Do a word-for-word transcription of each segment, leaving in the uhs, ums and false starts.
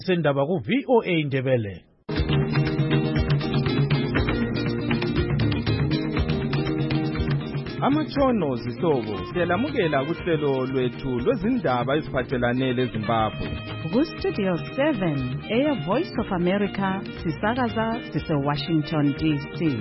Sendaba ku V O A Ndebele. Amatshono zihlobo siyalamukela kuhlelo lwethu lwezindaba eziphathelane leZimbabwe. Ku Studio seven, Air Voice of America, sisakaza sise Washington D C.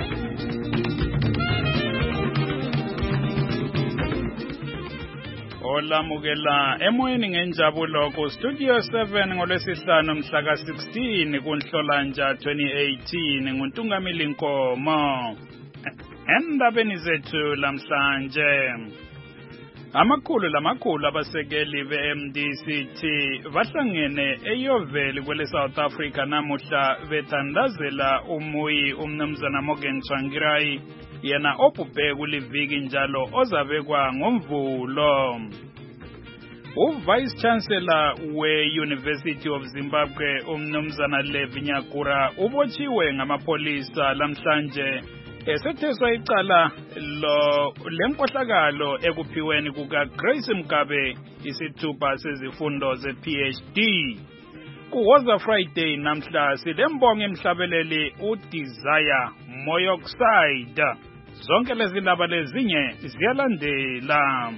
Olamukela emoyeni ngenjabulo ku Studio seven ngolwesihlanu mhla ka sixteen kuNhlolanja twenty eighteen nguNtungamili Nkomo. Endabeni zethu lamhlanje amakhulu lamakhulu abasekeli be-M D C T bahlangene eYoveli kwele South Africa namuhla bethandazela umuyi umnumzana Morgan Tsvangirai yena obhubhe kuliviki njalo ozabekwa ngoMvulo. U-Vice Chancellor we-University of Zimbabwe umnumzana Levi Nyakura ubotshiwe ngamapolisa lamhlanje esetheswa icala lo lenkohlakalo ekuphiweni kuka Grace Mgabe isithupa sezifundo ze-PhD. Kuwoza Friday namhla silembonga emhlabeleli uDesire Moyoxide. Zonke lezi ndaba lezinye ziyalandela.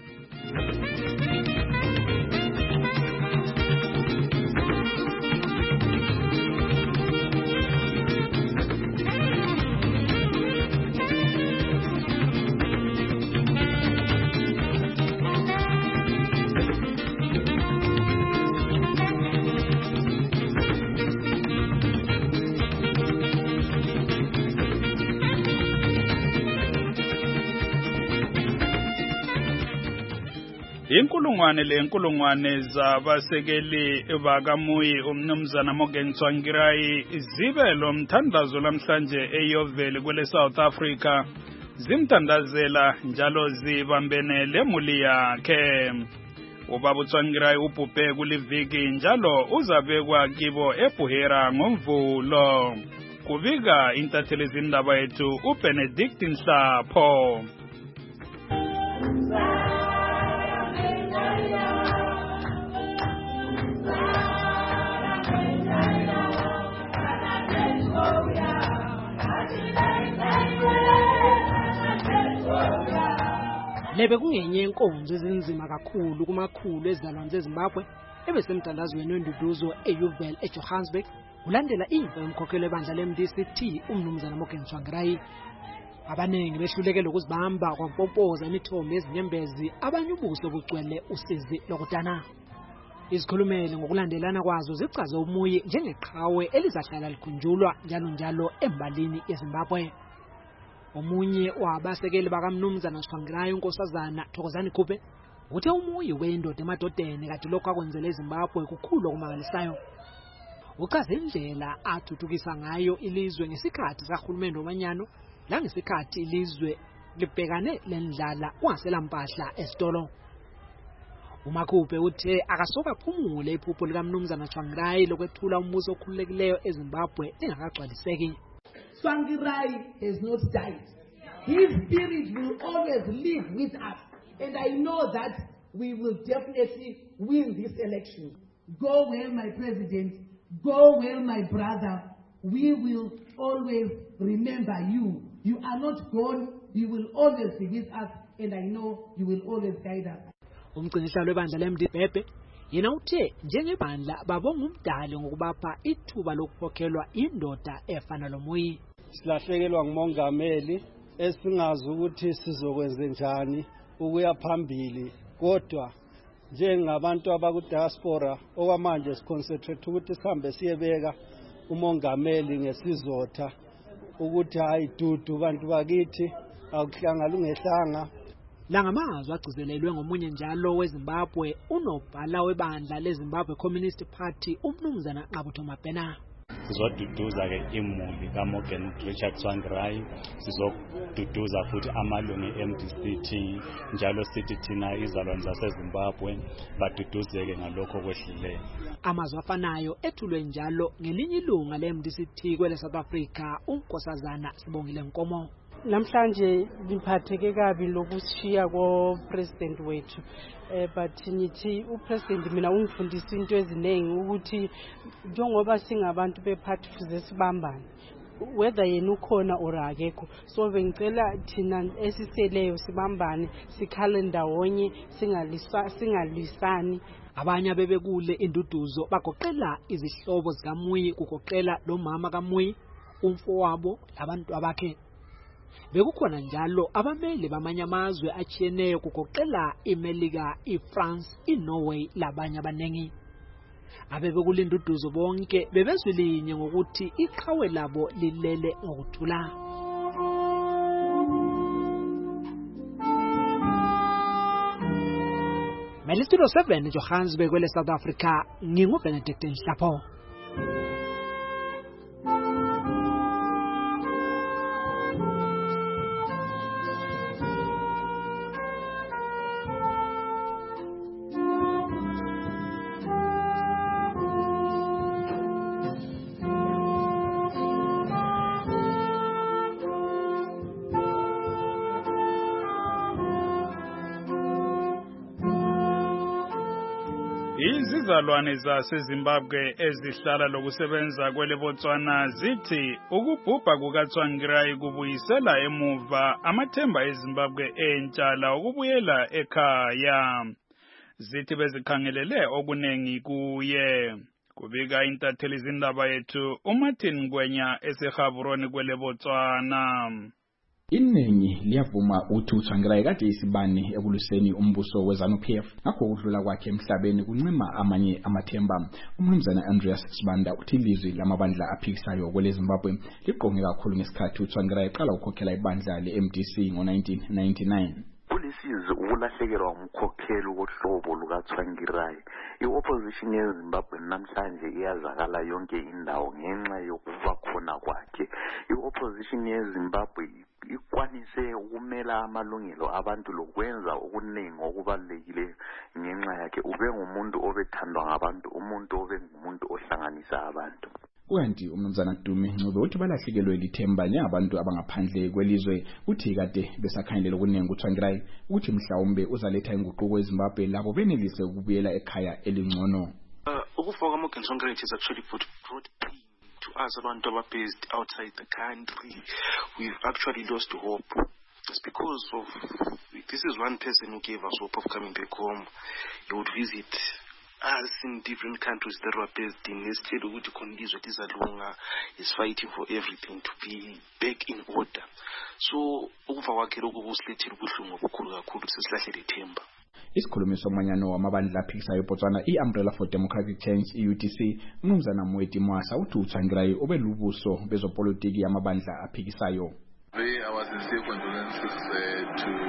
Inkulungwane lenkulungwane zabasekeli bakamuyi umnumzana Morgan Tsvangirai zibe lo mthandazo lamhlanje eYoveli kwele South Africa zimthandazela njalo zibambene lemuli yakhe. Ubaba Tsvangirai ubhubhe kuliviki njalo uzabekwa kibo eBuhera ngoMvulo. Kubika intatheli zindaba yethu uBenedict Nhlapho. Lebe kungenye inkonzo ezinzima kakhulu kumakhulu ezizalwane zeZimbabwe ebesemthandazweni wenduduzo eYoveli eJohannesburg ulandela imvo yomkhokheli webandla le-M D C T umnumzana Morgan Tsvangirai. Abaningi behlulekile ukuzibamba kwampopoza imithombo yezinyembezi abanye ubuso bucwele usizi lokudana. Izikhulumeli ngokulandelana kwazo zichaze umuyi njengeqhawe elizahlala likhunjulwa njalo njalo embalini yeZimbabwe. Omunye wabasekeli bakamnumzana Tsvangirai uNkosazana Thokozani Khuphe uthe umuyi wendoda emadodeni kade lokho akwenzele eZimbabwe kukhulu okumangalisayo. Uchaze indlela athuthukisa ngayo ilizwe ngesikhathi sakahulumende womanyano langesikhathi ilizwe libhekane lendlala ungasela mpahla esitolo. uMakhuphe uthe akasoka phumule iphupho likamnumzana Tsvangirai lokwethula umbuso okhululekileyo eZimbabwe lingakagcwaliseki. Tsvangirai has not died. His spirit will always live with us. And I know that we will definitely win this election. Go well, my president. Go well, my brother. We will always remember you. You are not gone. You will always be with us. And I know you will always guide us. Umgcinisihlalo webandla le-M D C T yena uthe njengebandla babonga umdali ngokubapha ithuba lokukhokhelwa indoda efana lomuyi. Silahlekelwa ngumongameli esingazi ukuthi sizokwenza njani ukuya phambili, kodwa njengabantu abakudiaspora okwamanje siconcentrate ukuthi sihambe siyebeka umongameli ngesizotha ukuthi hayi dudu bantu bakithi akuhlanga lungehlanga. La ngamazwi agcizelelwe ngomunye njalo weZimbabwe unobhala webandla leZimbabwe Communist Party umnumzana Nqabutho Mabhena. Sizoduduza ke imuli kaMorgan Richard Tsvangirai, sizoduduza futhi amalungu e-M D C T njalo sithi thina izalwane zaseZimbabwe baduduzeke ngalokho kwehlileyo. Amazwi afanayo ethulwe njalo ngelinye ilunga le-M D C T kwele South Africa uNkosazana Sibongile Nkomo. Namhlanje ngiphatheke kabi lokushiya ko-president wethu. Eh but nithi upresident mina ungifundisa into eziningi ukuthi njengoba singabantu bephathi fuze sibambane. Whether yena ukhona or akekho, so bengicela thina esiseleyo sibambane sikhale ndawonye singalisa singalwisani. Abanye abebekule induduzo bagoqela izihlobo zikaMuyi, kugoqela lo mama kaMuyi, umfowabo, labantu abakhe. Bekukhona njalo abameli bamanye amazwe achiyeneyo kugoqela iMelika, iFrance, iNorway labanye abanengi. Abebekule induduzo bonke bebezwilinye ngokuthi iqhawe labo lilele ngokuthula. Melitulo seven Johannesburg kwele South Africa, ngingu Benedict Nhlapho. Izizalwane zaseZimbabwe ezihlala lokusebenza kwele Botswana zithi ukubhubha kukaTsvangirai kubuyisela emuva amathemba eZimbabwe entshala ukubuyela ekhaya. Zithi bezikhangelele okunengi kuye. Kubika intatheli izindaba yethu uMartin Ngwenya eseGaborone kwele Botswana. Iningi liyavuma ukuthi uTsvangirai kade isibani ekuluseni umbuso weZANU-P F ngakho ukudlula kwakhe emhlabeni kuncima amanye amathemba. Umnumzana Andreas Sibanda uthi ilizwi lamabandla aphikisayo kwele Zimbabwe liqonge kakhulu ngesikhathi uTsvangirai eqala ukukhokhela ibandla le-M D C ngo-nineteen ninety-nine. Ulisizi ukulahlekelwa umkhokheli wohlobo lukaTsvangirai. I-opposition yeZimbabwe namhlanje iyazakala yonke indawo ngenxa yokuba khona kwakhe. I-opposition yeZimbabwe ikwanise ukumela amalungelo abantu lokwenza okuningi okubalekile ngenxa yakhe. Ube ngumuntu obethandwa ngabantu, umuntu obe ngumuntu ohlanganisa abantu. Kanti umnumzana Dumi Ncube uthi balahlekelwe lithemba njengabantu abangaphandle kwelizwe, uthi kade besakhangelela okuningi uTsvangirai ukuthi mhlawumbe uzaletha inguquko eZimbabwe labo benelise ukubuyela ekhaya elingcono. Ukufa kwaMorgan Tsvangirai is actually brought pain to us abantu ababased outside the country. We've actually lost hope. It's because of this is one person who gave us hope of coming back home. He would visit us in different countries that were based in instead of the conditions that is alonga is fighting for everything to be back in order. So ukufa kwakhe lokhu kusilethile ubuhlungu obukhulu kakhulu sesilahlele ithemba. Isikhulumi somanyano wamabandla aphikisayo eBotswana i-Umbrella for Democratic Change I U D C umnumzana Mweti Mwasa uthi uTsvangirai obelubuso bezopolitiki yamabandla aphikisayo. Our sincere condolences uh, to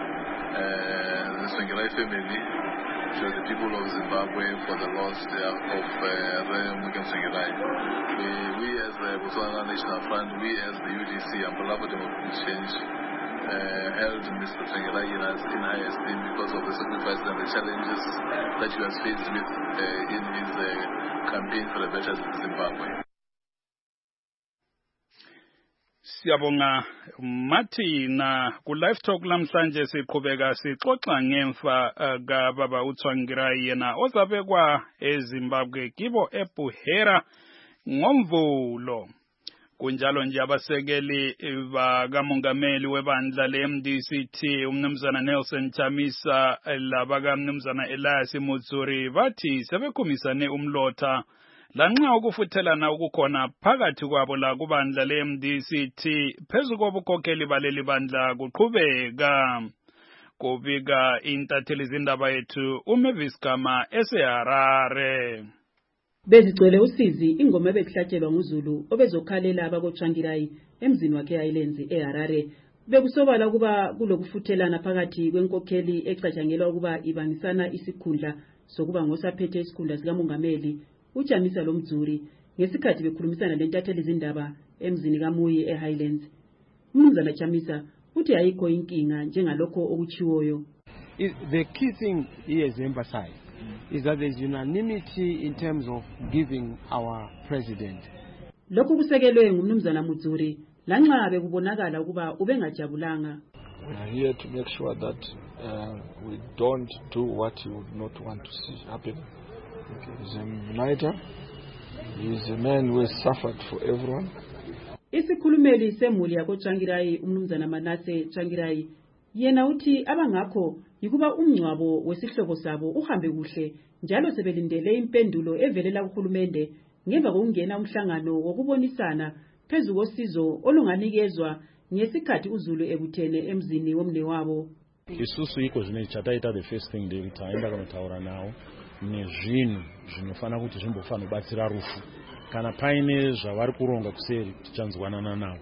uh, the Tsvangirai family, to the people of Zimbabwe for the loss uh, of uh, Morgan Tsvangirai. We, we as the Botswana National Front, we as the U D C, Umbrella for Democratic Change, uh, held Mister Tsvangirai in, in high esteem because of the sacrifices and the challenges that he was faced with uh, in his uh, campaign for the better Zimbabwe. Siyabonga Martina ku live talk lamhlanje siqhubeka sixoxa ngemfa kaBaba uTsvangirai yena ozabekwa eZimbabwe kibo eBuhera ngomvulo. Kunjalo nje abasekeli bakamongameli webandla le-M D C T umnumzana Nelson Chamisa labakamnumzana Elias Mutsuri bathi sebekhumisane umlotha lanxa ukufuthelana ukukhona phakathi kwabo la kubandla le-M D C T phezu kobukhokheli baleli bandla kuqhubeka. Kubika intatheli izindaba yethu uMavis Gama eseHarare. Bezigcwele usizi ingoma ebekuhlatshelwa nguZulu obezokhalela abakoTsvangirai emzini wakhe eHighlands eHarare. Bekusobala kuba kulokufuthelana phakathi kwenkokheli ecatshangelwa ukuba ibangisana isikhundla sokuba ngosaphethe isikhundla sikamongameli uJamisa Lomdzuri ngesikhathi bekhulumisana lentatheli izindaba emzini kaMuyi eHighlands. Umnumzana Chamisa uthi ayikho inkinga njengalokho okuchiwoyo. The key thing he has emphasized is that there is unanimity in terms of giving our president. Lokhu kusekelwe ngumnumzana Mutsuri lanxa bekubonakala ukuba ubengajabulanga. We are here to make sure that uh, we don't do what you would not want to see happen. He's a uniter. He's a man who has suffered for everyone. Isikhulumeli semuli yako Tsvangirai umnumzana Manase Tsvangirai yena uthi abangakho yikuba umncwabo wesihlobo sabo uhambe kuhle njalo sebelindele impendulo evelela kuhulumende ngemva kokungena umhlangano wokubonisana phezu kosizo olunganikezwa ngesikhathi uZulu ebuthene emzini womne wabo. Isusu iko zvine chataita the first thing David taenda kunotaura nawo nezvinhu zvinofana kuti zvimbofana kubatsira rufu kana paine zvavari kuronga kuseri tichanzwanana navo.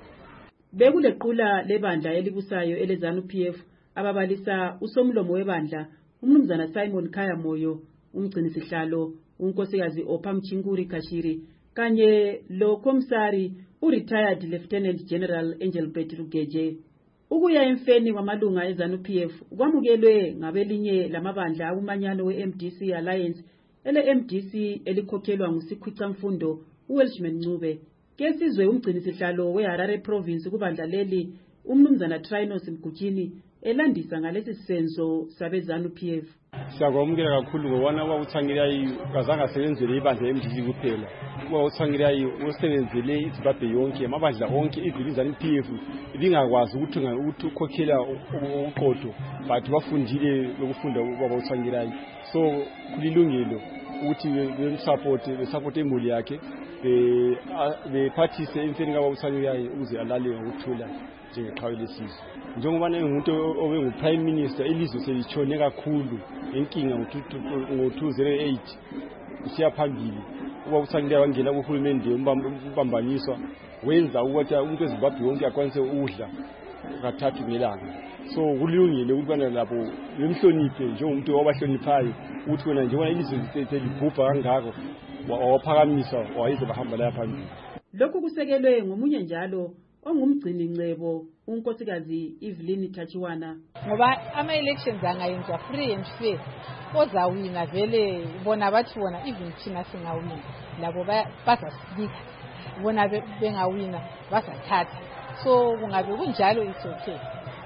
Bekulequla lebandla elibusayo eleZANU-P F ababalisa usomlomo webandla umnumzana Simon Khaya Moyo, umgcinisihlalo unkosikazi Opha Mchinguri Kashiri kanye lo komsari u-retired Lieutenant General Engelbert Rugeje. Ukuya emfeni wamalunga eZANU-P F kwamukelwe ngabelinye lamabandla akumanyano we-M D C Alliance ele M D C elikhokhelwa nguSikhwicamfundo uWelshman Ncube. Kesizwe umgcinisihlalo weHarare Province kubandla leli umnumzana Trinos Mgujini elandisa ngalesi senzo sabeZANU-P F. Siyakwamukela kakhulu ngobona kwa uTsvangirai kazange asebenzele ibandla M D C kuphela. Kuba uTsvangirai usebenzele iZimbabwe yonke amabandla onke ivile iZANU-P F ibingakwazi ukuthi ukuthi ukhokhela uqodo but bafundile lokufunda kwaba uTsvangirai. So kulilungelo ukuthi bemsupport besupport emuli yakhe be bephathise emfeni kwaba uTsvangirai ukuze alale ngokuthula njengeqhawe lesizwe. Njengoba nengumuntu obengu prime minister ilizwe selitshone kakhulu inkinga ngo two thousand eight usiya phambili uba uTsvangirai wangena kuhulumende umbambaniswa wenza ukuthi umuntu eZimbabwe wonke akwanise ukudla kathathu ngelanga. So kulungile ukubana lapho bemhloniphe njengomuntu obahloniphayo ukuthi wena njengoba ilizwe selibhubha kangako waphakamisa wayize bahamba la phambili. Lokhu kusekelwe ngomunye njalo ongumgcini ncebo unkosikazi Evelyn Tachiwana. Ngoba ama elections angayenza free and fair ozawina vele bona bathi bona even thina singawina labo basasibika bona bengawina basathatha. So kungabe kunjalo it's okay.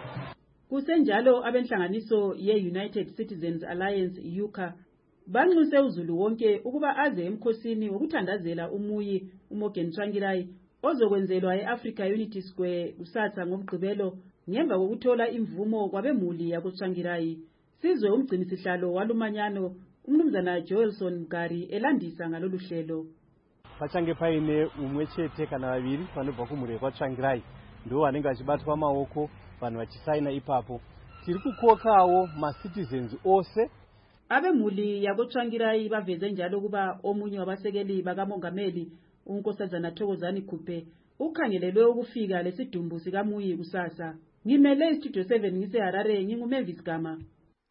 Kusenjalo abenhlanganiso ye-United Citizens Alliance U C A banxuse uZulu wonke ukuba aze emkhosini wokuthandazela umuyi uMorgan Tsvangirai ozokwenzelwa e-Africa Unity Square kusasa ngomgqibelo ngemva kokuthola imvumo kwabemuli yakuTsvangirai. Sizwe umgcinisihlalo walumanyano umnumzana Joelson Mgari elandisa ngalolu hlelo. Pachange paine umwechete kana vaviri vanobva kumhuri kwaTsvangirai ndo vanenge vachibatwa maoko vanhu vachisaina ipapo. Tiri kukokawo ma-citizens ose abemuli yakuTsvangirai baveze njalo kuba omunye wabasekeli bakamongameli unkosazana Thokozani Khuphe ukhangelelwe ukufika lesidumbu sikamuyi kusasa. Ngimele iStudio seven ngiseHarare nginguMavis Gama.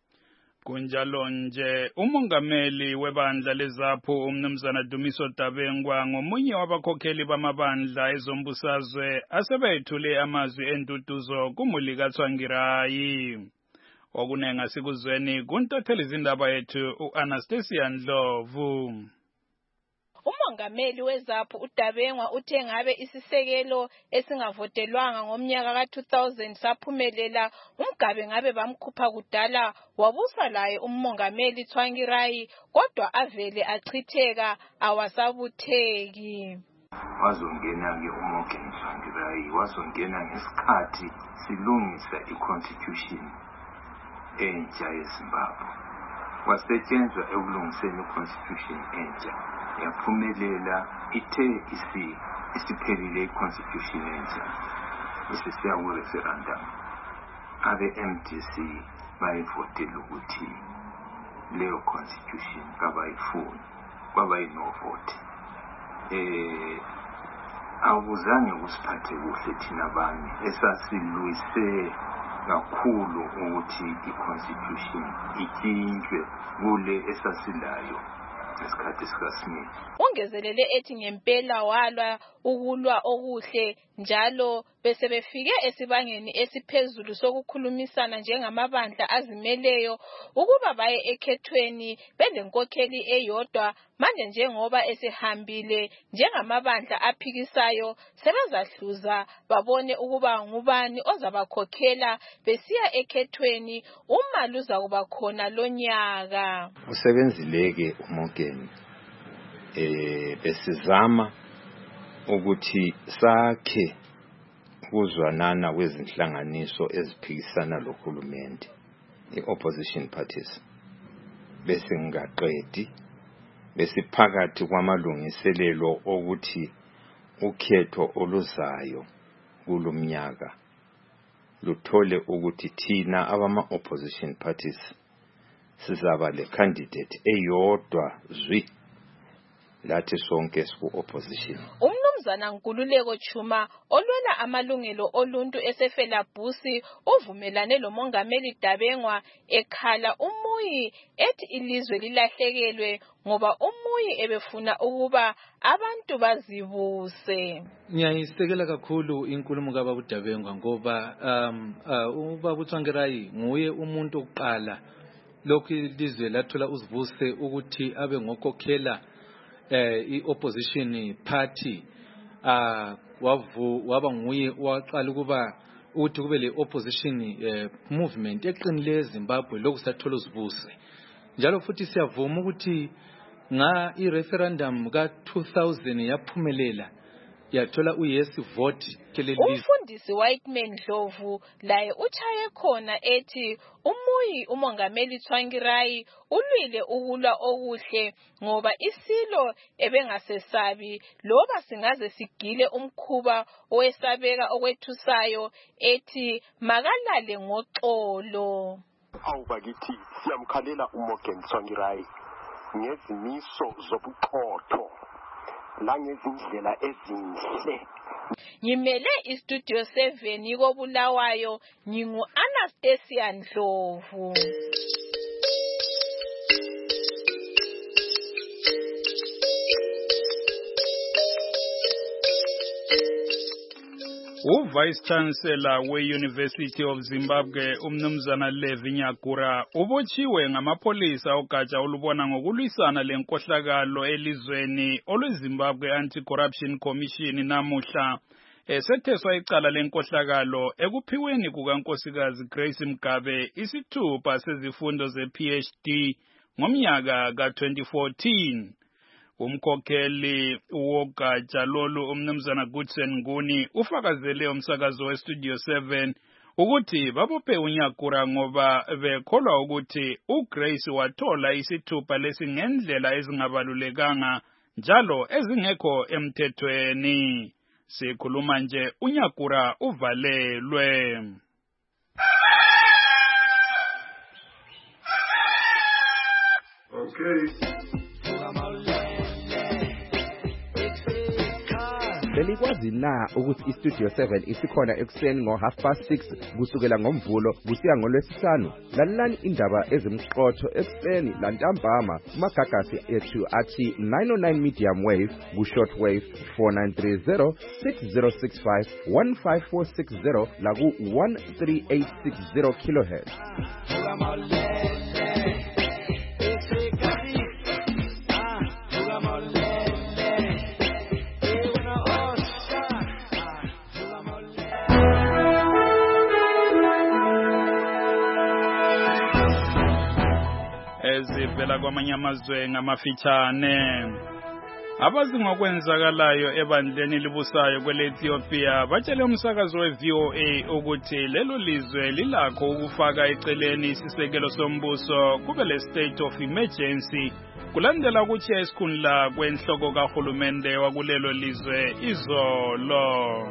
Kunjalo nje umongameli webandla leZAPHU umnumzana Dumiso Dabengwa ngomunye wabakhokheli bamabandla ezombusazwe asebethule amazwi entutuzo kumuli kaTsvangirai. Okunenga sikuzweni kuntatheli izindaba yethu uAnastasia Ndlovu. Umongameli weZAPHU uDabengwa uthe ngabe isisekelo esingavotelwanga ngomnyaka ka two thousand saphumelela umgabe ngabe bamkhupha kudala wabusa laye umongameli Tsvangirai kodwa avele achitheka awasabutheki. Wazongena ke uMorgan Tsvangirai wazongena ngesikhathi silungisa iconstitution entsha yeZimbabwe. Wasetshenzwa ekulungiseni iconstitution entsha yaphumelela ithe isi isiphelile iconstitution entsha isisiya ku referendum. Abe M D C bayivotela ukuthi leyo constitution kabayifuni kwabayino vote. Eh awuzange kusiphathe kuhle thina abanye esasilwise kakhulu ukuthi iconstitution itshintshwe kule esasilayo ngesikhathi sikaSmith. Ungezelele ethi ngempela walwa ukulwa okuhle njalo bese befike esibangeni esiphezulu sokukhulumisana njengamabandla azimeleyo ukuba baye ekhethweni belenkokheli eyodwa. Manje njengoba esehambile njengamabandla aphikisayo sebezahluza babone ukuba ngubani ozabakhokhela besiya ekhethweni uma luza kuba khona lonyaka. Usebenzileke uMorgan eh besizama ukuthi sakhe ukuzwanana kwezinhlanganiso eziphikisana lohulumende i-opposition parties bese ngaqedi besiphakathi kwamalungiselelo ukuthi ukhetho oluzayo kulomnyaka luthole ukuthi thina abama opposition parties sizaba le candidate eyodwa zwi lathi sonke siku opposition. Umnumzana Nkululeko Chuma olwela amalungelo oluntu esefela Busi uvumelane lo mongameli Dabengwa ekhala umuyi ethi ilizwe lilahlekelwe ngoba umuyi ebefuna ukuba abantu bazibuse. Ngiyayisekela kakhulu inkulumo kaBaba Dabengwa ngoba um uh, uBaba Tsvangirai nguye umuntu oqala lokhu ilizwe lathola uzibuse ukuthi abe ngokhokhela eh i-opposition party ah wavu waba nguye waqala ukuba uthi kube le opposition eh, movement eqinile eZimbabwe lokusathola uzibuse njalo futhi siyavuma ukuthi nga i-referendum ka two thousand yaphumelela yathola uyesi vote keleli. Umfundisi Whiteman Dlovu laye uchaye khona ethi umuyi umongameli Tsvangirai ulwile ukulwa okuhle ngoba isilo ebengasesabi loba singaze sigile umkhuba owesabeka okwethusayo ethi makalale ngoxolo. Awubakithi siyamkhalela uMorgan Tsvangirai ngezimiso zobuqotho langezindlela ezinhle. Ngimele istudio seven yiko Bulawayo ngingu Anastasia Ndlovu. U-Vice Chancellor we-University of Zimbabwe umnumzana Levi Nyakura ubotshiwe ngamapolisa ogatsha olubona ngokulwisana lenkohlakalo elizweni olweZimbabwe Anti-Corruption Commission namuhla esetheswa icala lenkohlakalo ekuphiweni kukankosikazi Grace Mugabe isithupha sezifundo ze-P H D ngomnyaka ka twenty fourteen. Umkhokheli wogatsha lolu umnumzana Goodson Nguni ufakazele umsakazo weStudio seven ukuthi babophe uNyakura ngoba bekholwa ukuthi uGrace wathola isithupha lesingendlela ezingabalulekanga njalo ezingekho emthethweni. Sikhuluma nje uNyakura uvalelwe. Okay. Belikwazi na ukuthi iStudio seven isikhona ekuseni ngo half past six kusukela ngomvulo kusiya ngolwesihlanu. Lalelani indaba ezimqotho ekuseni lantambama kumagagasi ethu athi nine oh nine medium wave ku short wave four nine three zero six zero six five one five four six zero la ku one three eight six zero kilohertz. Ezivela kwamanye amazwe ngamafitshane. Abazi ngokwenzakalayo ebandleni libusayo kwele-Ethiopia batshele umsakazo we-V O A ukuthi lelo lizwe lilakho ukufaka eceleni isisekelo sombuso kube le state of emergency kulandela ukuthi esikhundla kwenhloko kahulumende wakulelo lizwe izolo.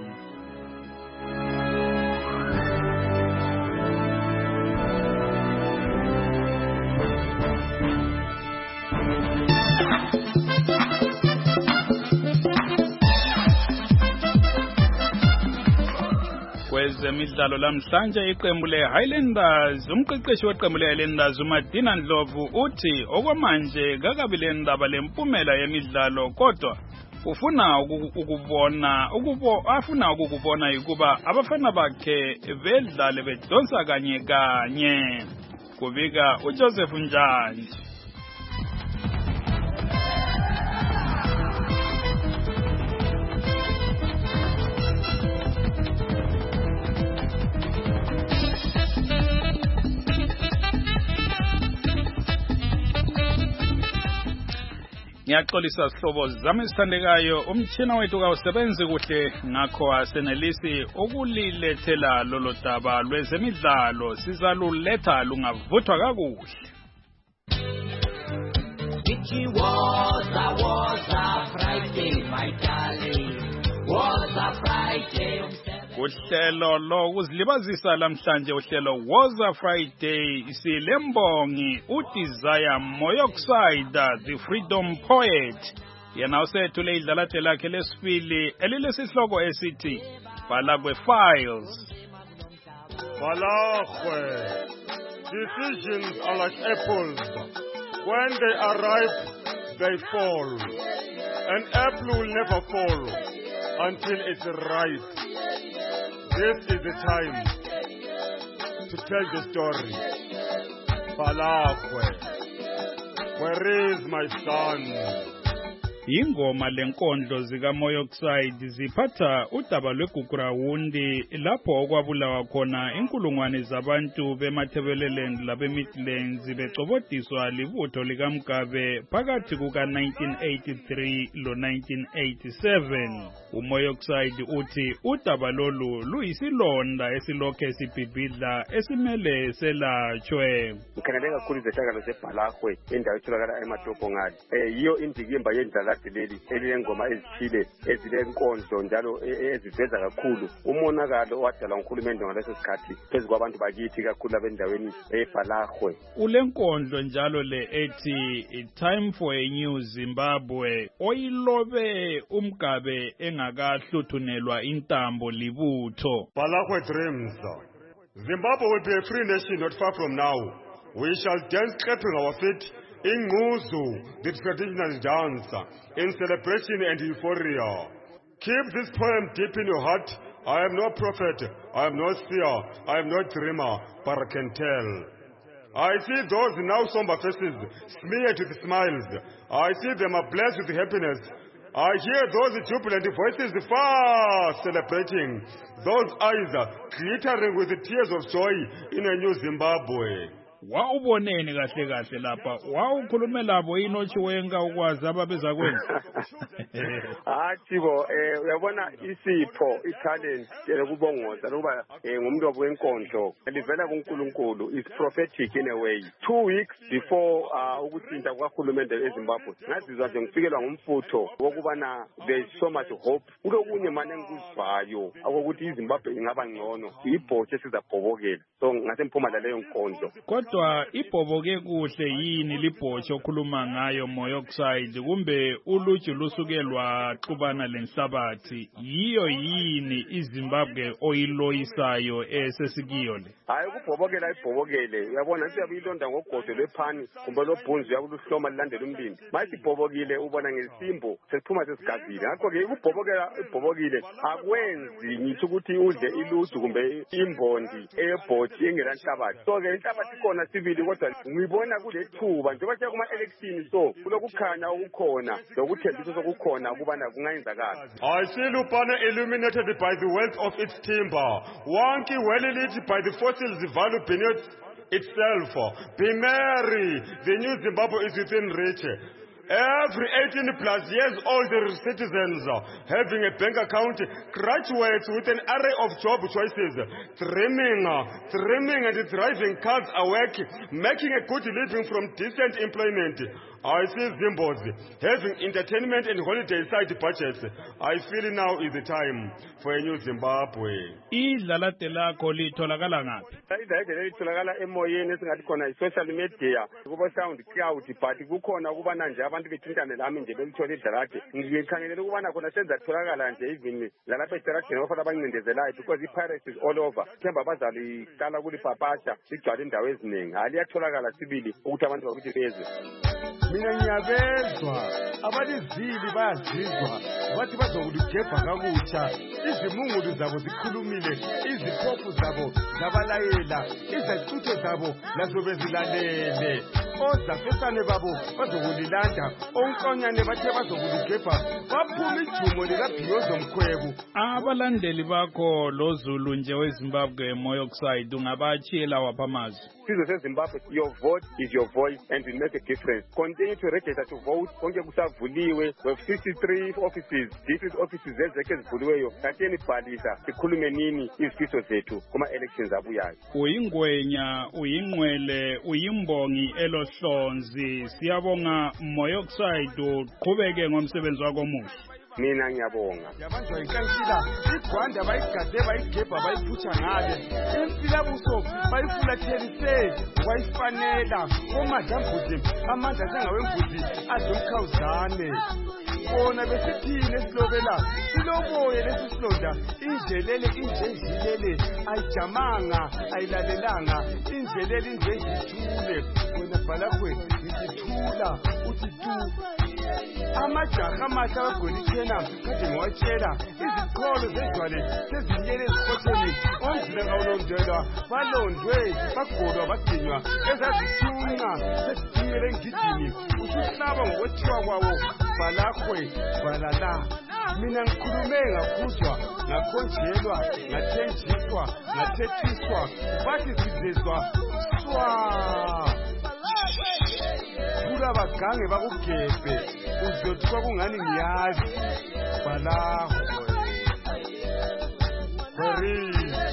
Kwezemidlalo lamhlanje iqembu le-Highlanders umqeqeshi weqembu le-Highlanders uMadina Ndlovu uthi okwamanje kakabi le ndaba lempumela yemidlalo kodwa ufuna ukubona ukubo afuna ukubona ukuba abafana bakhe bedlale bedonsa kanye kanye kubika uJoseph Njanje. Ngiyaxolisa sihlobo zami sithandekayo umtshina wethu kawusebenzi kuhle ngakho asenelisi ukulilethela lolo daba lwezemidlalo sizaluletha lungavuthwa kakuhle. It was a was a Friday my darling was a Friday. Uhlelo lo kuzilibazisa lamhlanje uhlelo was a Friday silembongi uDesire Moyoxide the freedom poet yena usethule idlalate lakhe lesibili elilesihloko esithi Balagwe Files. Balagwe, decisions are like apples. When they are ripe, they fall. An apple will never fall until it's ripe. This is the time to tell the story. Balagwe, where is my son? Ingoma lenkondlo zika Moyoxide ziphatha udaba lweGugurawundi lapho okwabulawa khona inkulungwane zabantu bemathebeleland labeMidlands becobodiswa libutho likaMgabe phakathi kuka nineteen eighty-three lo nineteen eighty-seven. uMoyoxide uthi udaba lolu luyisilonda esilokhe sibhibhidla esimele selatshwe. Ukhangeleka kakhulu izehlakalo zeBalagwe endawo etholakala eMatopongani. Eh yiyo indikimba yendlala leli elengoma ezithile ezilenkondlo njalo eziveza kakhulu umonakalo owadala uNkulunkulu ngaleso sikhathi phezu kwabantu bakithi kakhulu abendaweni eBalagwe. Ulenkondlo njalo le ethi time for a new Zimbabwe oyilobe uMgabe engakahluthunelwa intambo libutho. Balagwe dreams. Zimbabwe will be a free nation not far from now. We shall dance clapping our feet in Nguzu, the traditional dance, in celebration and euphoria. Keep this poem deep in your heart. I am no prophet, I am no seer, I am no dreamer, but I can tell. I see those now somber faces smeared with smiles. I see them are blessed with happiness. I hear those jubilant voices far celebrating. Those eyes glittering with tears of joy in a new Zimbabwe. Wawuboneni kahle kahle lapha wawukhulume labo inothi wenga ukwazi ababeza kwenza. Hathi bo eh uyabona isipho italent lokubongoza lokuba ngumuntu wenkondlo livela kuNkulunkulu is prophetic in a way. Two weeks before ukuthinta kwakhulumende eZimbabwe ngazizwa nje ngifikelwa ngumfutho wokubana there is so much hope. Kulokunye manje engikuzwayo akokuthi iZimbabwe ingaba ngcono ibhotshe esizabhobokela. So ngase mphumela leyo nkondlo. Kodwa ibhoboke kuhle yini libhotshe okhuluma ngayo Moyoxide kumbe uluju lusukelwa xubana lenhlabathi yiyo yini iZimbabwe oyiloyisayo esesikiyo le? Hayi kubhobokela ibhobokele uyabona siyabuyilonda ngogodo lwephani kumbe lobhunzi yakuluhloma lilandela umlindi mayithi ibhobokile ubona ngesimbo sesiphuma sesigazile ngakho ke ukubhobokela ibhobokile akwenzi ngithi ukuthi udle iluju kumbe imbondi eyebhoti engela nhlabathi so ke inhlabathi khona sibili kodwa ngibona kulethuba njengoba siya kuma election so kulokukhanya okukhona lokuthembisa sokukhona ukubana kungayenzakala. I see Lupane illuminated by the wealth of its timber, Wonky well lit by the fossils value beneath itself. Be merry, the new Zimbabwe is within reach. Every eighteen plus years old citizens having a bank account, graduates with an array of job choices, dreaming, dreaming and driving cars awake, making a good living from decent employment. I see Zimbos having entertainment and holiday side budgets. I feel now is the time for a new Zimbabwe. Idlalate lakho litholakala ngaphi? Idlalate litholakala emoyeni esingathi khona i-social media kuba sound cloud but kukhona ukubana nje abantu bethintane lami nje belithola idlalate. Ngikhangelele ukubana khona senzatholakala nje even lalapha edalageni bafana abancindezelayo because i-pirates is all over. Themba bazaliqala kulipapasha ligcwala indawo eziningi. Aliyatholakala sibili ukuthi abantu bakuthi beze. mina ngiyabezwa abalizili bayazizwa bathi bazokuligebha kakutsha izimungulu zabo zikhulumile izikhophu zabo zabalayela izacuthe zabo lazo bezilalele ozafesane babo bazokulilanda onkonyane bathe bazokuligebha baphuma ijumo likabhiyozo mkhwebu. Abalandeli bakho lo Zulu nje weZimbabwe Moyoxide ungabachila wapha amazwi. Isizwe seZimbabwe, your vote is your voice and will make a difference. Continue to register to vote. Konke kusavuliwe. We have sixty-three offices, district offices ezekhe zivuliweyo. Katheni bhalisa sikhulume nini izifiso zethu kuma elections abuyayo. Uyingwenya, uyingwele, uyimbongi elohlonzi. Siyabonga Moyoxide uqhubeke ngomsebenzi wakho omuhle. Mina ngiyabonga. Yabanjwa inkansila igwanda bayigade bayigebha bayiphutha ngale. Impila buso bayifulathelisele wayifanela komadambuzi amandla sengawembuzi azomkhawuzane. Bona besithini esilobela siloboye lesisilonda injelele injenjilele ayijamanga ayilalelanga injelele injenjithule wena balakwe ngithula uthi tu amajaha amahle abagolithena kade ngiwatshela iziqholo zedlwane sezinyele ezikhotheni ondlule ngawulondelwa balondwe bagolwa baginywa ezazithunqa sezithungele ngidini usuhlaba ngokwethiwa kwawo balahwe balala. Mina ngikhulume ngakhuzwa ngakhonjelwa ngathenjiswa ngathethiswa bathi zizezwa swa kula bagange bakugebhe uzothi kwakungani ngiyazi balahwe. Very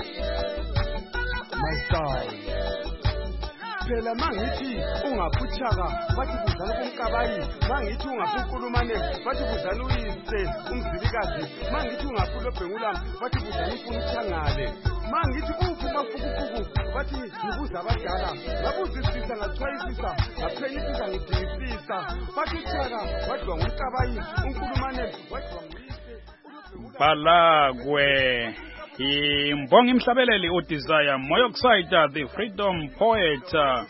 my son. Phela mangithi ungaphuthaka bathi kuzana kumkabayi mangithi ungaphukulumane bathi kuzana uyise umzilikazi mangithi ungaphula obhengula bathi kuzana ufuna uthangale mangithi uphuma fukufuku bathi ngibuza abadala ngabuzisisa ngachwayisisa ngaphenyisisa ngidingisisa bathi thaka wadwa ngumkabayi unkulumane wadwa nguyise Balagwe Imbongi Mhlabeleli uDesire Moyoxide the Freedom Poet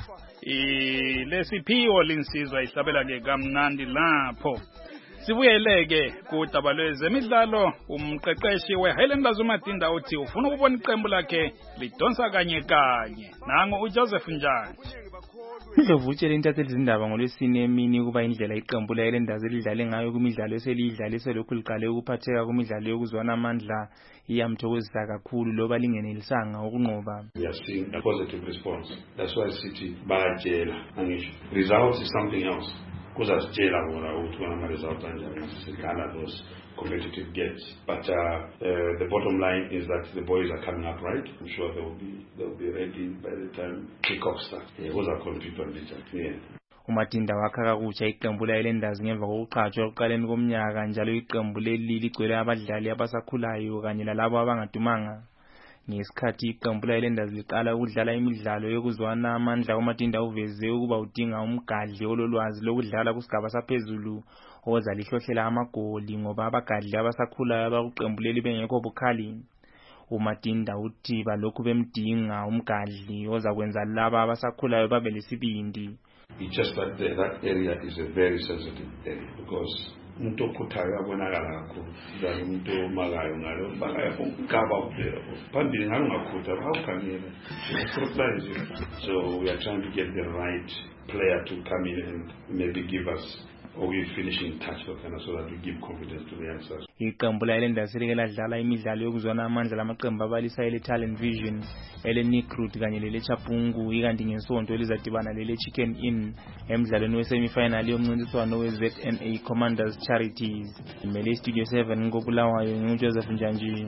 lesiphiwo linsizwa ihlabela ke kamnandi lapho. Sibuyeleke kudaba lwezemidlalo. Umqeqeshi weHighlanders uMatinda uthi ufuna ukubona iqembu lakhe lidonsa kanye kanye. Nango uJoseph Njani. Indlovu utshele intatheli zindaba ngolwesine emini ukuba indlela iqembu leHighlanders elidlale ngayo kumidlalo eselidlale selokhu liqale ukuphatheka kumidlalo yokuzwana amandla iyamthokozisa kakhulu loba lingenelisanga ukunqoba. We are seeing a positive response. That's why City bayatshela angisho. Results is something else. Kuzasitshela ngora ukuthi ama results anjani sidlala those competitive games. But uh, uh, the bottom line is that the boys are coming up right. I'm sure they will be they will be ready by the time kick-off starts. Yeah, those are compete on it. Yeah. uMatinda wakha kakutsha iqembu leHighlanders ngemva kokuqhatshwa ekuqaleni komnyaka njalo iqembu leli ligcwele abadlali abasakhulayo kanye lalabo abangadumanga. Ngesikhathi iqembu leHighlanders liqala ukudlala imidlalo yokuzwana amandla uMatinda uveze ukuba udinga umgadli ololwazi lokudlala kusigaba saphezulu oza lihlohlela amagoli ngoba abagadli abasakhulayo abakuqembu leli bengekho bukhali. uMatinda uthi balokhu bemdinga umgadli oza kwenza laba abasakhulayo babe lesibindi. It's just that the, that area is a very sensitive area because umuntu okhuthayo abonakala kakhulu njalo umuntu omakayo ngalo bakayo ukaba ubheka phambili ngalo ngakhutha bawukhangela surprise you. So we are trying to get the right player to come in and maybe give us or we finishing touch for kind of so that we give confidence to the youngsters. Iqembu leHighlanders like ladlala imidlalo yokuzwana amandla lamaqembu abalisa ele Talent Vision ele Nikrut kanye lele Chapungu ikanti ngesonto elizadibana lele Chicken Inn emidlalweni wesemifinal yomncintiswano we Z N A Commanders Charities. Imele Studio seven ngobulawayo nguJoseph Njanji.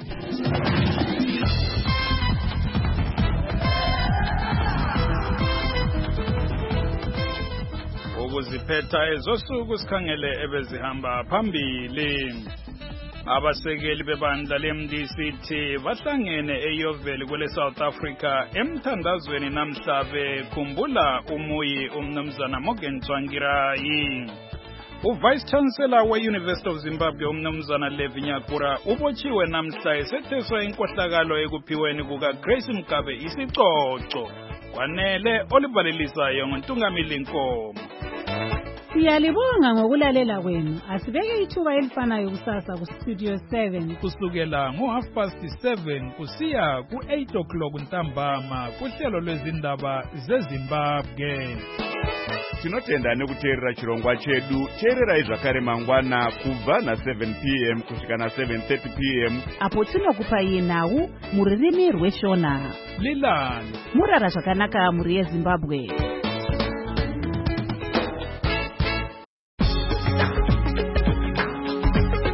Ukuziphetha ezosuku sikhangele ebezihamba phambili. Abasekeli bebandla leM D C T bahlangene eYoveli kwele South Africa emthandazweni namhla bekhumbula umuyi umnumzana Morgan Tsvangirai. uVice Chancellor we-University of Zimbabwe umnumzana Levi Nyakura ubotshiwe namhla esetheswa inkohlakalo ekuphiweni kukaGrace Mgabe isicoco. Kwanele olibalelisayo ngontungamili Nkomo. Siyalibonga ngokulalela kwenu. Asibeke ithuba elifanayo kusasa ku Studio seven kusukela ngo half past seven kusiya ku eight o'clock ntambama kuhlelo lwezindaba zeZimbabwe. Tinotenda nekuteerera chirongwa chedu. Teererai zvakare mangwana kubva na seven p m kusvika na seven thirty p m apo tinokupai nhau mururimi rweshona. Lilani murara zvakanaka muri yeZimbabwe.